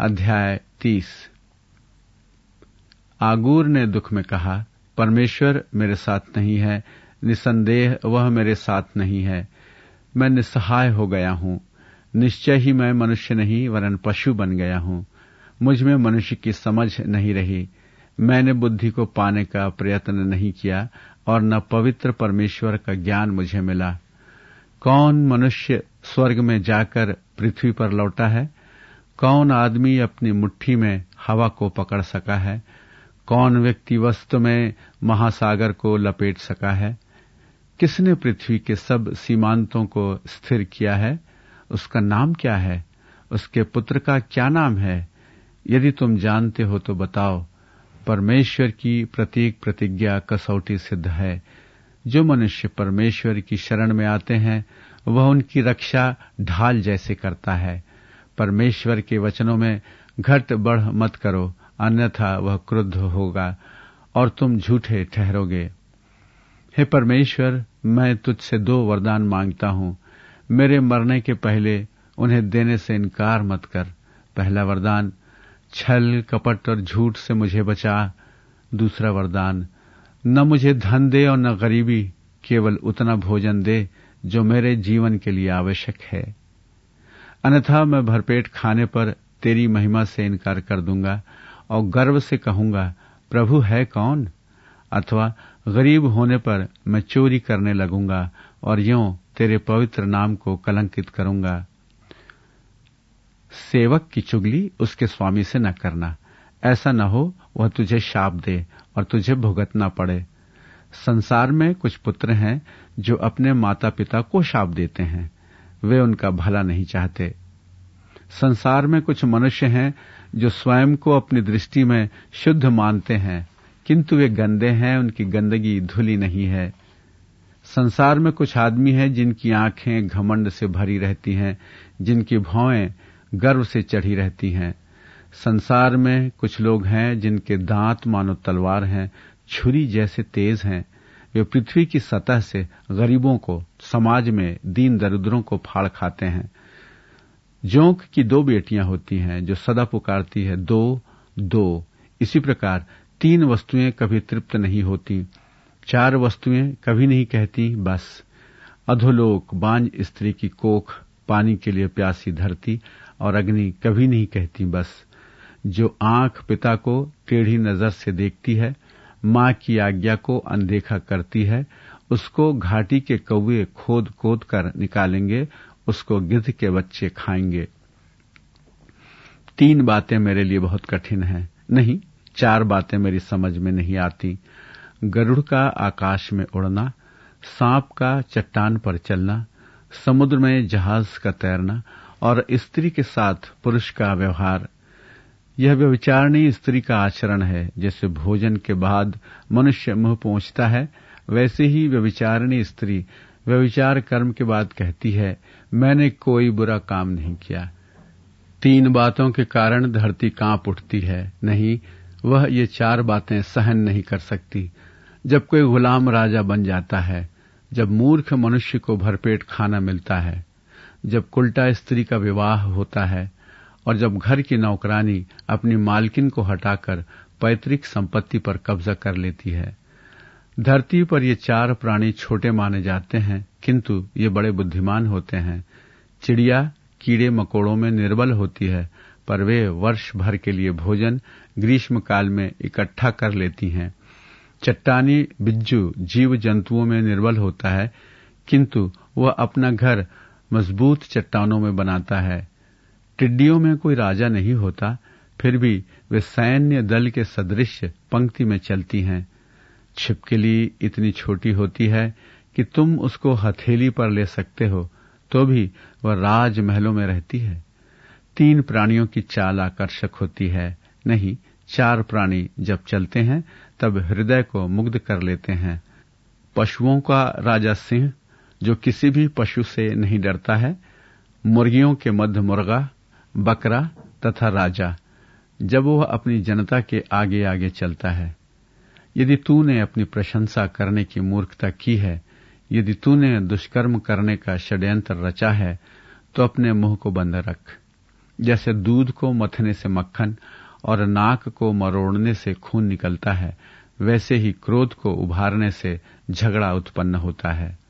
अध्याय 30। आगूर ने दुख में कहा, परमेश्वर मेरे साथ नहीं है, निसंदेह वह मेरे साथ नहीं है। मैं निस्सहाय हो गया हूं। निश्चय ही मैं मनुष्य नहीं वरन पशु बन गया हूं। मुझ में मनुष्य की समझ नहीं रही। मैंने बुद्धि को पाने का प्रयत्न नहीं किया और न पवित्र परमेश्वर का ज्ञान मुझे मिला। कौन मनुष्य स्वर्ग में जाकर पृथ्वी पर लौटा है? कौन आदमी अपनी मुट्ठी में हवा को पकड़ सका है? कौन व्यक्ति वस्तु में महासागर को लपेट सका है? किसने पृथ्वी के सब सीमांतों को स्थिर किया है? उसका नाम क्या है? उसके पुत्र का क्या नाम है? यदि तुम जानते हो तो बताओ। परमेश्वर की प्रत्येक प्रतिज्ञा कसौटी सिद्ध है। जो मनुष्य परमेश्वर की शरण में आते हैं वह उनकी रक्षा ढाल जैसे करता है। परमेश्वर के वचनों में घट बढ़ मत करो, अन्यथा वह क्रुद्ध होगा और तुम झूठे ठहरोगे। हे परमेश्वर, मैं तुझसे 2 वरदान मांगता हूं। मेरे मरने के पहले उन्हें देने से इनकार मत कर। पहला वरदान, छल कपट और झूठ से मुझे बचा। दूसरा वरदान, न मुझे धन दे और न गरीबी, केवल उतना भोजन दे जो मेरे जीवन के लिए आवश्यक है। अन्यथा मैं भरपेट खाने पर तेरी महिमा से इनकार कर दूंगा और गर्व से कहूंगा, प्रभु है कौन? अथवा गरीब होने पर मैं चोरी करने लगूंगा और यूं तेरे पवित्र नाम को कलंकित करूंगा। सेवक की चुगली उसके स्वामी से न करना, ऐसा न हो वह तुझे शाप दे और तुझे भुगतना पड़े। संसार में कुछ पुत्र हैं जो अपने माता पिता को शाप देते हैं, वे उनका भला नहीं चाहते। संसार में कुछ मनुष्य हैं जो स्वयं को अपनी दृष्टि में शुद्ध मानते हैं, किंतु वे गंदे हैं, उनकी गंदगी धुली नहीं है। संसार में कुछ आदमी हैं जिनकी आंखें घमंड से भरी रहती हैं, जिनकी भौहें गर्व से चढ़ी रहती हैं। संसार में कुछ लोग हैं जिनके दांत मानो तलवार हैं, छुरी जैसे तेज हैं। वे पृथ्वी की सतह से गरीबों को, समाज में दीन दरिद्रों को फाड़ खाते हैं। जोंक की 2 बेटियां होती हैं जो सदा पुकारती है, 2 2। इसी प्रकार 3 वस्तुएं कभी तृप्त नहीं होती, 4 वस्तुएं कभी नहीं कहती बस। अधोलोक, बांझ स्त्री की कोख, पानी के लिए प्यासी धरती और अग्नि कभी नहीं कहती बस। जो आंख पिता को टेढ़ी नजर से देखती है, मां की आज्ञा को अनदेखा करती है, उसको घाटी के कौवे खोद खोद कर निकालेंगे, उसको गिद्ध के बच्चे खाएंगे। 3 बातें मेरे लिए बहुत कठिन हैं, नहीं 4 बातें मेरी समझ में नहीं आती। गरुड़ का आकाश में उड़ना, सांप का चट्टान पर चलना, समुद्र में जहाज का तैरना और स्त्री के साथ पुरुष का व्यवहार। यह व्यभिचारिणी स्त्री का आचरण है। जैसे भोजन के बाद मनुष्य मुंह पोंछता है, वैसे ही व्यभिचारिणी स्त्री व्यभिचार कर्म के बाद कहती है, मैंने कोई बुरा काम नहीं किया। 3 बातों के कारण धरती कांप उठती है, नहीं वह ये 4 बातें सहन नहीं कर सकती। जब कोई गुलाम राजा बन जाता है, जब मूर्ख मनुष्य को भरपेट खाना मिलता है, जब कुल्टा स्त्री का विवाह होता है और जब घर की नौकरानी अपनी मालकिन को हटाकर पैतृक संपत्ति पर कब्जा कर लेती है। धरती पर ये 4 प्राणी छोटे माने जाते हैं, किंतु ये बड़े बुद्धिमान होते हैं। चिड़िया कीड़े मकोड़ों में निर्बल होती है, पर वे वर्ष भर के लिए भोजन ग्रीष्म काल में इकट्ठा कर लेती हैं। चट्टानी बिज्जू जीव जंतुओं में निर्बल होता है, किंतु वह अपना घर मजबूत चट्टानों में बनाता है। टिड्डियों में कोई राजा नहीं होता, फिर भी वे सैन्य दल के सदृश पंक्ति में चलती हैं। छिपकली इतनी छोटी होती है कि तुम उसको हथेली पर ले सकते हो, तो भी वह राजमहलों में रहती है। 3 प्राणियों की चाल आकर्षक होती है, नहीं 4 प्राणी जब चलते हैं तब हृदय को मुग्ध कर लेते हैं। पशुओं का राजा सिंह, जो किसी भी पशु से नहीं डरता है। मुर्गियों के मध्य मुर्गा, बकरा तथा राजा, जब वह अपनी जनता के आगे आगे चलता है। यदि तूने अपनी प्रशंसा करने की मूर्खता की है, यदि तूने दुष्कर्म करने का षड्यंत्र रचा है, तो अपने मुंह को बंद रख। जैसे दूध को मथने से मक्खन और नाक को मरोड़ने से खून निकलता है, वैसे ही क्रोध को उभारने से झगड़ा उत्पन्न होता है।